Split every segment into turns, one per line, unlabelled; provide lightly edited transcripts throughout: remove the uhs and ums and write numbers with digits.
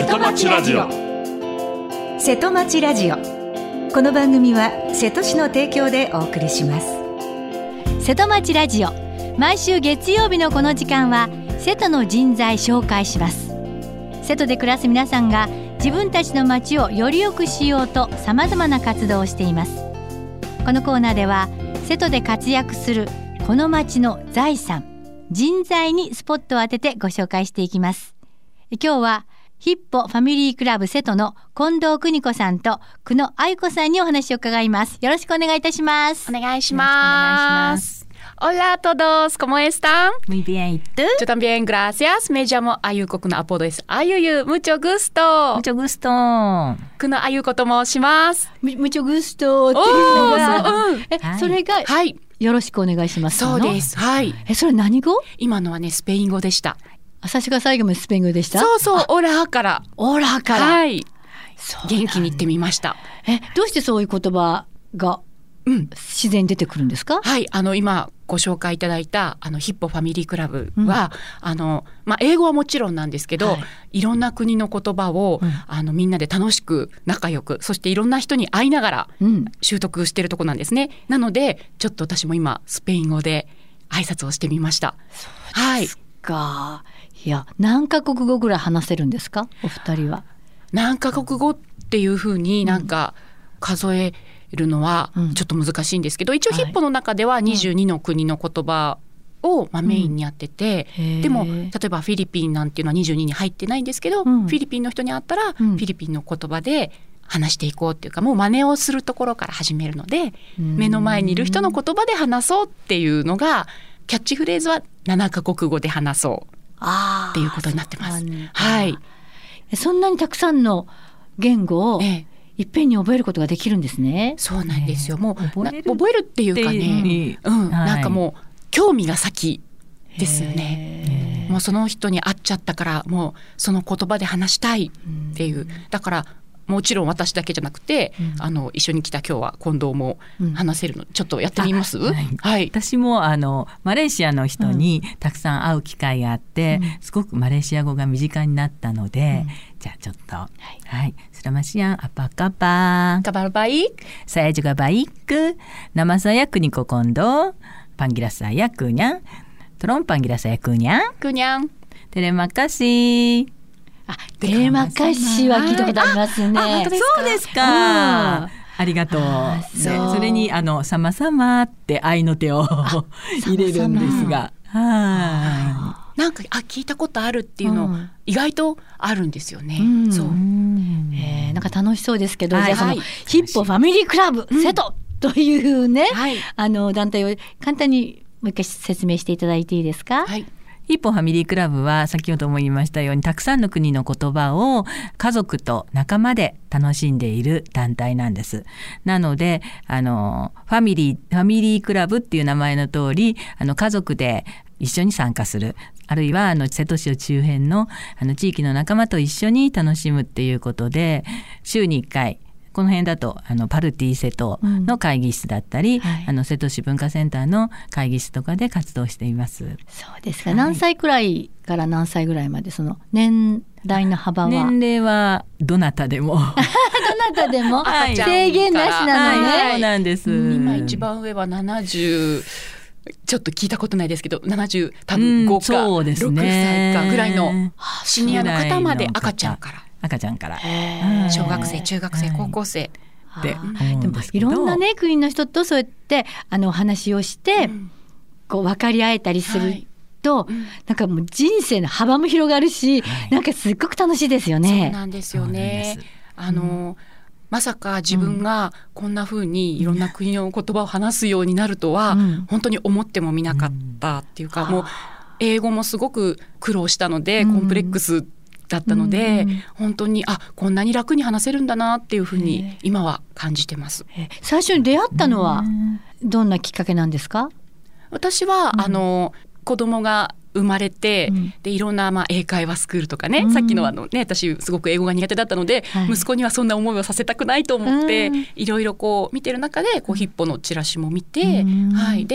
瀬戸町ラジオ。
瀬戸町ラジオ。この番組は瀬戸市の提供でお送りします。
瀬戸町ラジオ、毎週月曜日のこの時間は瀬戸の人材紹介します。瀬戸で暮らす皆さんが自分たちの町をより良くしようとさまざまな活動をしています。このコーナーでは瀬戸で活躍するこの町の財産、人材にスポットを当ててご紹介していきます。今日はヒッポファミリークラブ瀬戸の近藤邦子さんと久野愛子さんにお話を伺います。よろしくお願いいたします。
お願いします。Hola a todos, ¿cómo están?
Muy bien, ¿y tú?
Yo también, gracias. Me llamo Ayuko, Kuno apodo es Ayuyu. Mucho gusto.
Mucho gusto.
Kuno Ayuko と申します。
Mucho gusto っていうのが、それが、
はい、
よろしくお願いします。
そうです。はい。
それ何語？
今のはね、スペイン語でした。
最初が最後もスペイン語でした。
そうそう、オラから。
オラから。
はい。元気に言ってみました。
どうしてそういう言葉が自然に出てくるんですか？
はい、今ご紹介いただいたヒッポファミリークラブは、英語はもちろんなんですけど、いろんな国の言葉を、みんなで楽しく仲良く、そしていろんな人に会いながら習得しているとこなんですね。なのでちょっと私も今スペイン語で挨拶をしてみました。
そうですか。いや、何カ国語ぐらい話せるんですか、お二人は？何
カ国語っていうふうになんか数えるのはちょっと難しいんですけど、一応ヒッポの中では22の国の言葉をメインにやってて、でも例えばフィリピンなんていうのは22に入ってないんですけど、フィリピンの人に会ったらフィリピンの言葉で話していこうっていうか、もう真似をするところから始めるので、目の前にいる人の言葉で話そうっていうのが、キャッチフレーズは7カ国語で話そうっていうことになってます。はい。
そんなにたくさんの言語をいっぺんに覚えることができるんですね。
そうなんですよ。もう覚えるっていうかね、なんかもう興味が先ですよね。もうその人に会っちゃったから、もうその言葉で話したいっていう。だからもちろん私だけじゃなくて、一緒に来た今日は近藤も話せるので、ちょっとやってみます？はい、
私もマレーシアの人にたくさん会う機会があって、すごくマレーシア語が身近になったので、じゃあちょっと、Selamat siang, apa kabar?
Kabar baik.
Saya juga baik. Nama saya Kuniko Kondo. Panggil saya Kunyang. Tolong panggil saya Kunyang.
Kunyang.
Terima kasih.
テレマカッシは聞いたことありますね。
そうですか。ありがとう。それにさまさまって愛の手を入れるんですが、
なんか聞いたことあるっていうの、意外とあるんですよね。そう。
なんか楽しそうですけど、じゃあそのヒッポファミリークラブ瀬戸というね、団体を簡単にもう一回説明していただいていいですか？
はい。ヒッポファミリークラブは先ほども言いましたように、たくさんの国の言葉を家族と仲間で楽しんでいる団体なんです。なのでファミリークラブっていう名前の通り、家族で一緒に参加する、あるいは瀬戸市周辺の地域の仲間と一緒に楽しむっていうことで、週に1回この辺だとパルティ瀬戸の会議室だったり、瀬戸市文化センターの会議室とかで活動しています。
そうですか。何歳くらいから何歳ぐらいまで、その年代の幅は？
年齢はどなたでもどな
たでも、制限なしなのね。
そうなんです。
今一番上は70、ちょっと聞いたことないですけど、70多分5か6歳かぐらいのシニアの方まで、赤ちゃんから小学生、中学生、高校生
で
もいろんなね国の人とそうやってお話をして、こう分かり合えたりすると、なんかもう人生の幅も広がるし、なんかすっごく楽しいですよね。
そうなんですよね。まさか自分がこんな風にいろんな国の言葉を話すようになるとは、本当に思ってもみなかったっていうか、もう英語もすごく苦労したので、コンプレックスだったので、本当にこんなに楽に話せるんだなっていうふうに今は感じてます。
最初に出会ったのはどんなきっかけなんですか？
私は子供が生まれて、でいろんな英会話スクールとかね、さっきの私すごく英語が苦手だったので、息子にはそんな思いをさせたくないと思って、いろいろこう見てる中でヒッポのチラシも見て、で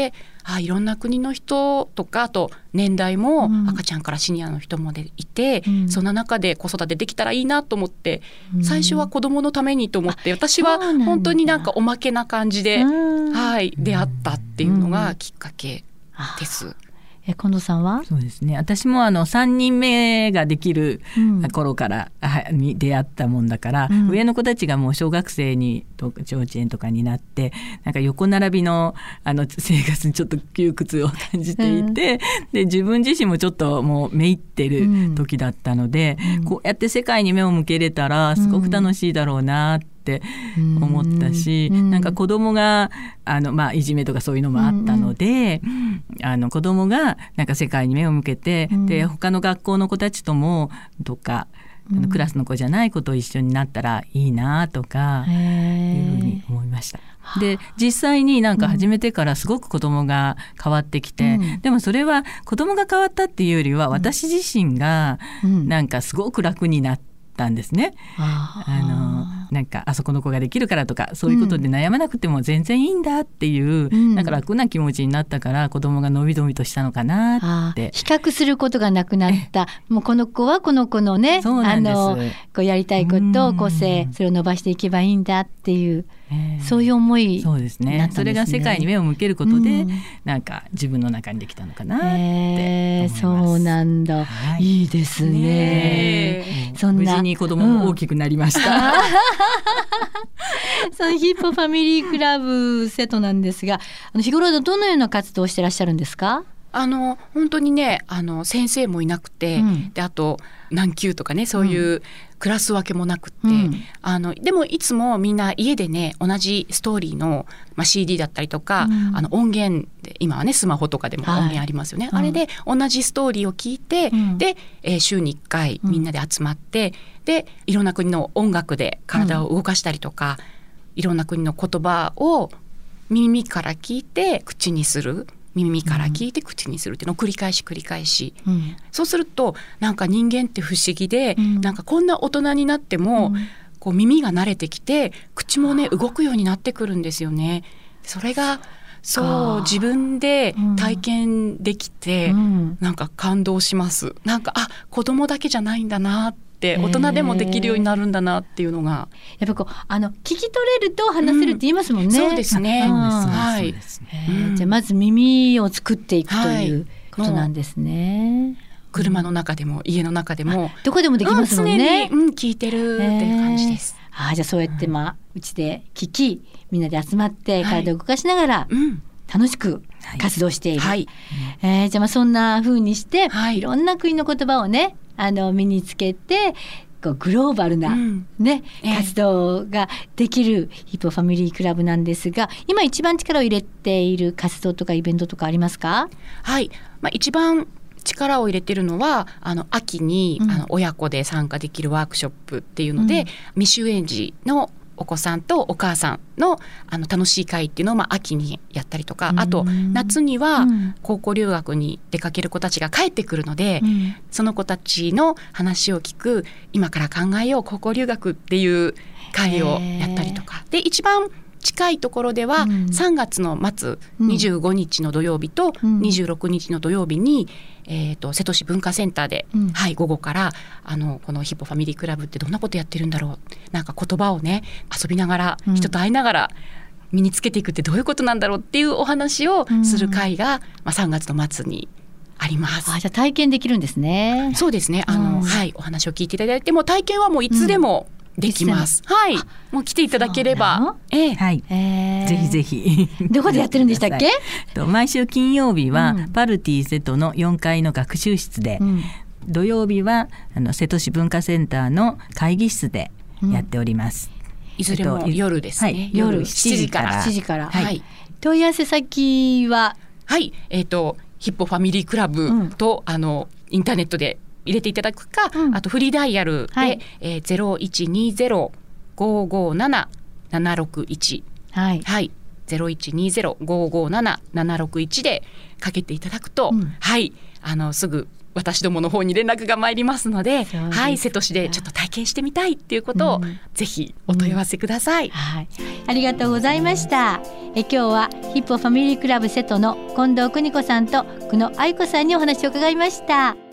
いろんな国の人とか、あと年代も赤ちゃんからシニアの人もいて、そんな中で子育てできたらいいなと思って、最初は子供のためにと思って、私は本当になんかおまけな感じで、出会ったっていうのがきっかけです。
近藤さんは？
そうですね、私も3人目ができる頃からに出会ったもんだから、上の子たちがもう小学生にと幼稚園とかになって、なんか横並びの生活にちょっと窮屈を感じていて、で自分自身もちょっともうめいってる時だったので、こうやって世界に目を向けれたらすごく楽しいだろうなって思ったし、なんか子供がいじめとかそういうのもあったので、子供がなんか世界に目を向けて、で他の学校の子たちともとかクラスの子じゃない子と一緒になったらいいなとかいうふうに思いました。で実際になんか始めてからすごく子供が変わってきて、でもそれは子供が変わったっていうよりは、私自身がなんかすごく楽になったんですね。なんかあそこの子ができるからとかそういうことで悩まなくても全然いいんだっていう、なんか楽な気持ちになったから、子供が伸び伸びとしたのかなって。
比較することがなくなった。もうこの子はこの子のね、こうやりたいことを個性、それを伸ばしていけばいいんだっていう、そういう思い
そうですね。それが世界に目を向けることで、なんか自分の中にできたのかなって思います。
そうなんだ、いいですね。そんな
無事に子供も大きくなりました。
そのヒッポファミリークラブ瀬戸なんですが、日頃どのような活動をしてらっしゃるんですか？
本当にね、先生もいなくて、であと何級とかね、そういうクラス分けもなくて、でもいつもみんな家でね、同じストーリーの、CD だったりとか、音源で今はねスマホとかでも音源ありますよね、あれで同じストーリーを聞いて、で、週に1回みんなで集まって、でいろんな国の音楽で体を動かしたりとか、いろんな国の言葉を耳から聞いて口にする、耳から聞いて口にするっていうのを繰り返し、そうするとなんか人間って不思議で、なんかこんな大人になっても、こう耳が慣れてきて口もね動くようになってくるんですよね。それが自分で体験できて、なんか感動します。なんか子供だけじゃないんだなって、大人でもできるようになるんだなっていうのが、
やっぱこう聞き取れると話せるって言いますもんね。
そうですね。
じゃあまず耳を作っていくということなんですね。
車の中でも家の中でも
どこでもできますもんね。
常に聞いてるっていう感じです。
じゃあそうやってうちで聞き、みんなで集まって体を動かしながら楽しく活動している。じゃあそんな風にして、いろんな国の言葉をね身につけて、こうグローバルな、活動ができるヒッポファミリークラブなんですが、今一番力を入れている活動とかイベントとかありますか？
一番力を入れてるのは秋に、親子で参加できるワークショップっていうので、未就園児のお子さんとお母さんの楽しい会っていうのを秋にやったりとか、あと夏には高校留学に出かける子たちが帰ってくるので、その子たちの話を聞く、今から考えよう高校留学っていう会をやったりとかで、一番近いところでは3月の末25日の土曜日と26日の土曜日に、瀬戸市文化センターで、午後からこのヒッポファミリークラブってどんなことやってるんだろう、なんか言葉をね遊びながら、人と会いながら身につけていくってどういうことなんだろうっていうお話をする会が、3月の末にあります。
じゃあ体験できるんですね。
そうですね。お話を聞いていただいても、体験はもういつでも、できます。もう来ていただければ。
ぜひぜひ。
どこでやってるんでしたっけ？
毎週金曜日はパルティ瀬戸の4階の学習室で、土曜日は瀬戸市文化センターの会議室でやっております。
いずれも夜ですね。
夜7時から。7時から。問い合わせ先は、
ヒッポファミリークラブとインターネットで入れていただくか、あとフリーダイヤルで、0120-557-761、0120-557-761でかけていただくと、すぐ私どもの方に連絡が参りますので、瀬戸市でちょっと体験してみたいっていうことを、ぜひお問い合わせください。
ありがとうございました。 今日はヒッポファミリークラブ瀬戸の近藤邦子さんと久野愛子さんにお話を伺いました。